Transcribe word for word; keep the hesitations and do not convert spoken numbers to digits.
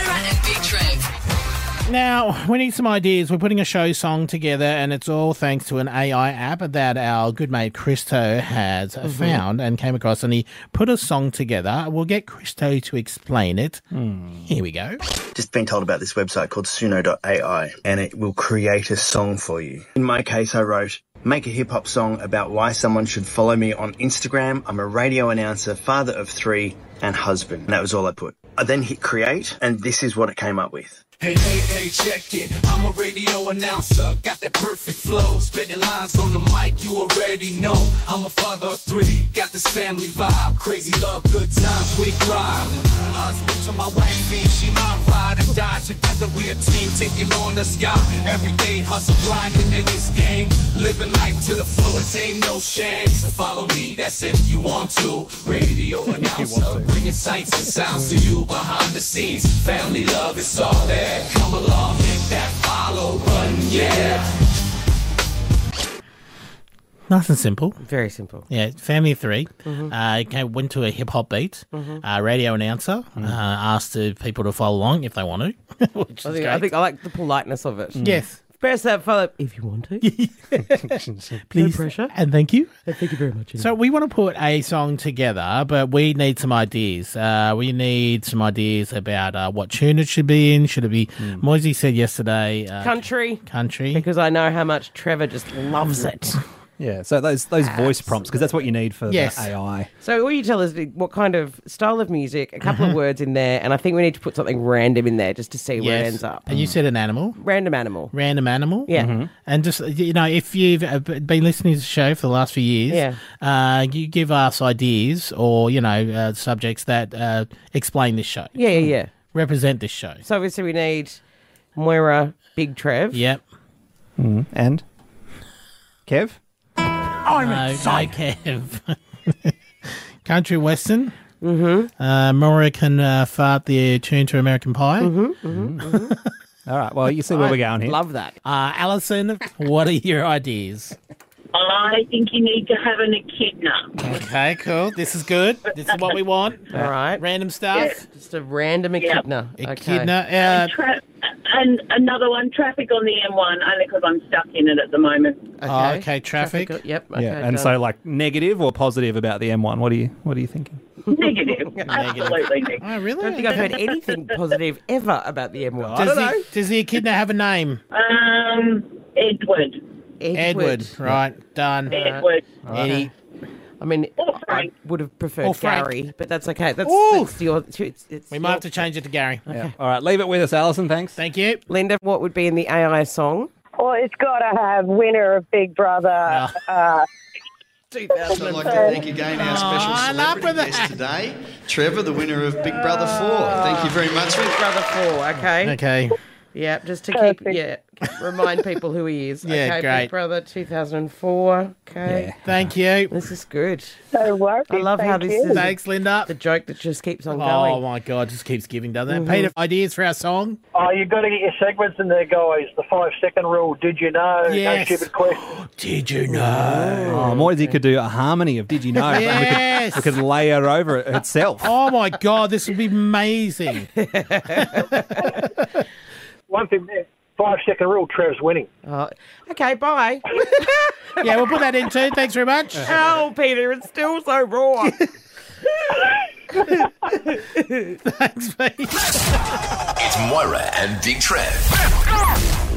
Moira and Big Trev. Now, we need some ideas. We're putting a show song together, and it's all thanks to an A I app that our good mate Christo has mm-hmm. found and came across, and he put a song together. We'll get Christo to explain it. Mm. Here we go. Just been told about this website called Suno dot A I, and it will create a song for you. In my case, I wrote, make a hip-hop song about why someone should follow me on Instagram. I'm a radio announcer, father of three, and husband. And that was all I put. I then hit create, and this is what it came up with. Hey, hey, hey, check it. I'm a radio announcer. Got that perfect flow. Spitting lines on the mic, you already know. I'm a father of three. Got this family vibe. Crazy love, good times, we thrive. Husband to my wifey, she my ride and die. Together we a team, taking on the sky. Every day hustle, grinding in this game. Living life to the fullest, ain't no shame. So follow me, that's if you want to. Radio announcer, bringing sights and sounds to you behind the scenes. Family love is all there. Come along, hit that follow button, yeah. Nice and simple. Very simple. Yeah, family of three. Mm-hmm. Uh, came, went to a hip-hop beat. Mm-hmm. Uh, radio announcer. Mm-hmm. Uh, asked the people to follow along if they want to. Which I, is think, great. I think I like the politeness of it. Mm. Yes. Press that follow if you want to. Please. No pressure. And thank you. And thank you very much. So we want to put a song together, but we need some ideas. Uh, we need some ideas about uh, what tune it should be in. Should it be, mm. Moisey said yesterday. Uh, country. Country. Because I know how much Trevor just loves it. Yeah, so those those voice prompts, because that's what you need for yes. the A I. So all you tell us what kind of style of music, a couple mm-hmm. of words in there, and I think we need to put something random in there just to see yes. where it ends up. And you said an animal. Random animal. Random animal. Yeah. Mm-hmm. And just, you know, if you've been listening to the show for the last few years, yeah. uh, you give us ideas or, you know, uh, subjects that uh, explain this show. Yeah, yeah, yeah. Represent this show. So obviously we need Moira, Big Trev. Yep. Mm. And? Kev? I'm no, excited. No, Kev. Country Western. Mm-hmm. Uh, Moira can uh, fart the tune to American Pie. Mm-hmm, mm-hmm, mm-hmm. All right, well, you see where I we're going here. Love that. Uh, Alison, what are your ideas? I think you need to have an echidna. Okay, cool. This is good. This is what we want. All right. Random stuff. Yeah. Just a random echidna. Yep. Okay. Echidna. Uh, and, tra- and another one, traffic on the M one, only because I'm stuck in it at the moment. Okay, oh, okay traffic. traffic. Yep. Okay, yeah, and done. so like negative or positive about the M one? What are you What are you thinking? Negative. Absolutely negative. Oh, really? I don't think I've heard anything positive ever about the M one. Does I don't the, know. Does the echidna have a name? Um, Edward. Edward. Edward. Right, done. Edward. Eddie. I mean, Or I Frank. would have preferred Or Frank. Gary, but that's okay. That's, Ooh. that's your. It's, it's We your, might have to change it to Gary. Okay. Yeah. All right, leave it with us, Alison. Thanks. Thank you. Linda, what would be in the A I song? Well, it's got to have winner of Big Brother. Oh. Uh, two I'd thousand like to thank again our special Oh, celebrity enough with guest that. today, Trevor, the winner of Big Brother four. Thank you very much. Big Brother four, okay? Okay. Yeah, just to Perfect. keep, yeah, remind people who he is. Yeah, okay, great. Big Brother two thousand four, okay? Yeah. Thank you. This is good. so worried. I love how Thank this you. is Thanks, Linda. the joke that just keeps on Oh, going. my God. Just keeps giving, doesn't it? Mm-hmm. Peter, ideas for our song? Oh, you've got to get your segments in there, guys. The five-second rule. Did you know? Yes. No stupid questions. Did you know? Oh, Moisey could do a harmony of Did You Know? Yes. We could, we could layer over it itself. Oh, my God. This would be amazing. One thing there. Five-second rule. Trev's winning. Oh, okay, bye. Yeah, we'll put that in too. Thanks very much. Oh, Peter, it's still so raw. Thanks, mate. It's Moira and Big Trev.